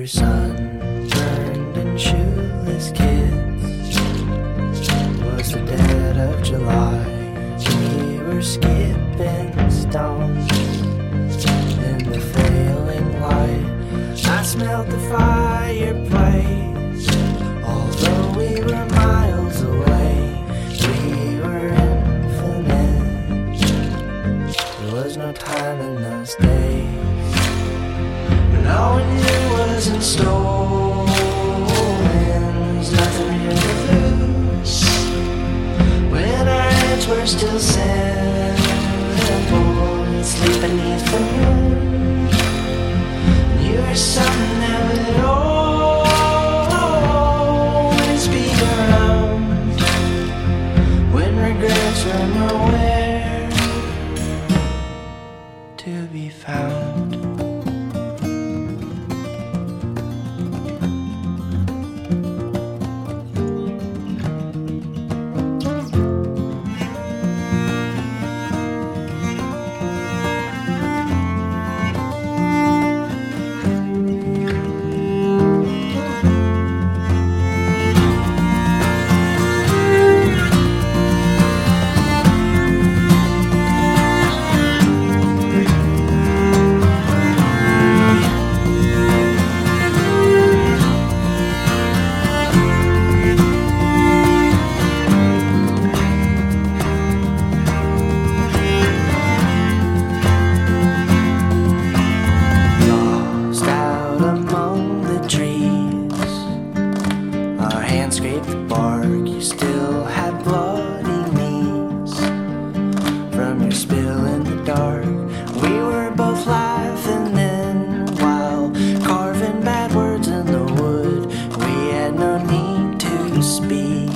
were sunburned and shoeless kids. It was the dead of July. We were skipping stones in the failing light. I smelled the fireplace. Although we were miles away, we were infinite. There was no time in those days. When all we knew wasn't stolen, there's nothing here to lose. When our heads were still simple and sleep beneath the moon, you were something that would always be around. When regrets were nowhere to be found. Scraped the bark, you still had bloody knees from your spill in the dark. We were both laughing then while carving bad words in the wood. We had no need to speak.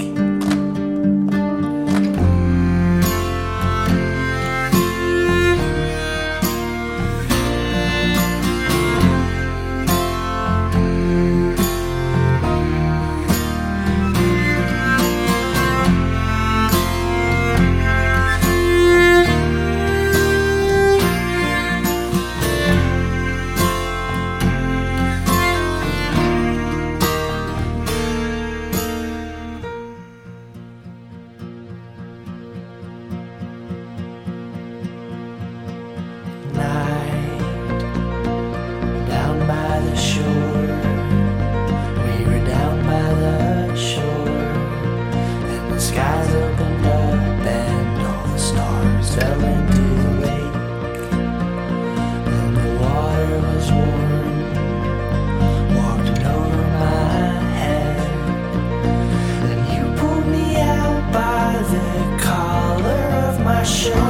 Skies opened up and all the stars fell into the lake, and the water was warm, walking over my head. And you pulled me out by the collar of my shirt.